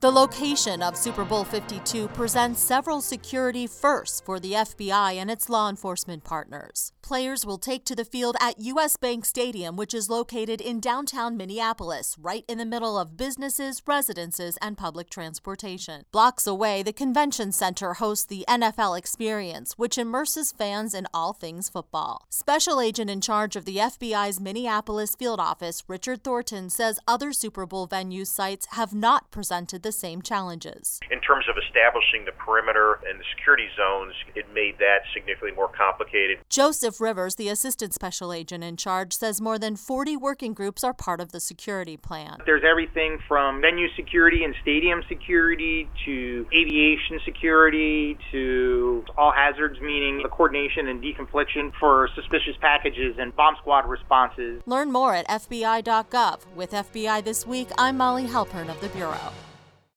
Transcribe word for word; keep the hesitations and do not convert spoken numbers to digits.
The location of Super Bowl fifty-two presents several security firsts for the F B I and its law enforcement partners. Players will take to the field at U S Bank Stadium, which is located in downtown Minneapolis, right in the middle of businesses, residences, and public transportation. Blocks away, the convention center hosts the N F L Experience, which immerses fans in all things football. Special agent in charge of the F B I's Minneapolis field office, Richard Thornton, says other Super Bowl venue sites have not presented the same challenges. In terms of establishing the perimeter and the security zones, it made that significantly more complicated. Joseph Rivers, the assistant special agent in charge, says more than forty working groups are part of the security plan. There's everything from venue security and stadium security to aviation security to all hazards, meaning the coordination and deconfliction for suspicious packages and bomb squad responses. Learn more at F B I dot gov. With F B I This Week, I'm Molly Halpern of the Bureau.